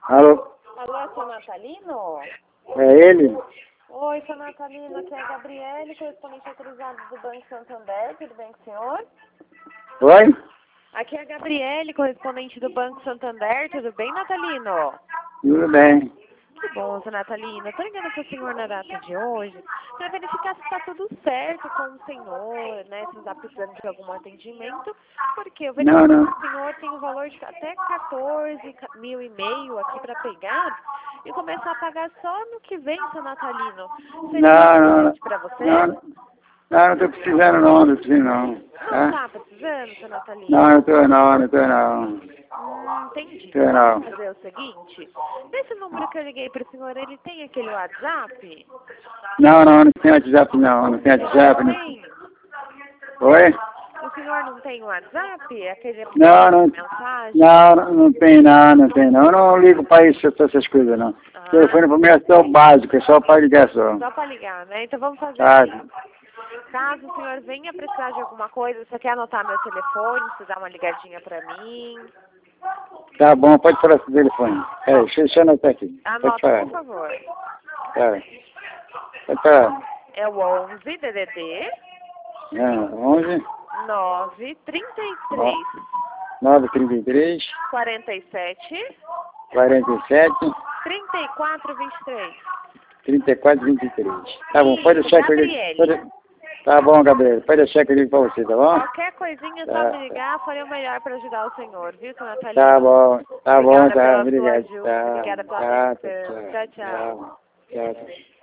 Alô? Alô, seu Natalino? É ele? Oi, seu Natalino, aqui é a Gabriele, correspondente autorizado do Banco Santander, tudo bem com o senhor? Oi? Aqui é a Gabriele, correspondente do Banco Santander, tudo bem, Natalino? Tudo bem. Que bom, seu Natalino. Estou ligando para o senhor na data de hoje para verificar se está tudo certo com o senhor, né? Se não está precisando de algum atendimento, porque eu verifiquei Não. que o senhor tem um valor de até 14,5 mil aqui para pegar e começar a pagar só no que vem, seu Natalino. Seria Não. suficiente para você? Não tô precisando não, não. Não Tá? está precisando, seu Não, Natalino? não tô não. Entendi. Tô Então não. vamos fazer o seguinte. Nesse número que eu liguei para o senhor, ele tem aquele WhatsApp? Não tem WhatsApp não tem WhatsApp. Não. Tem? Oi? O senhor não tem WhatsApp? Aquele Não mensagem? não tem não. Eu não ligo pra isso, pra essas coisas não. Ah, Telefone pra mim é só básico, é só pra ligação. só para ligar, né? Então vamos fazer Tá, assim. Caso o senhor venha precisar de alguma coisa, você quer anotar meu telefone, você dá uma ligadinha para mim? tá bom, pode falar com o telefone. Deixa eu anotar aqui. Pode Anota, falar. por favor. Tá. Pode falar. É o 11 DDD 11 933 933 47 47 3423. 3423. Tá bom, pode deixar que eu ligo. Gabriele. Tá bom, Gabriel. Pode deixar que eu ligo pra você, tá bom? Qualquer coisinha é só me ligar, farei o melhor para ajudar o senhor, viu, seu Natalino? Tá bom, Obrigada tá. pela sua Obrigado. ajuda, obrigada pela atenção. Tchau, tchau. Tchau.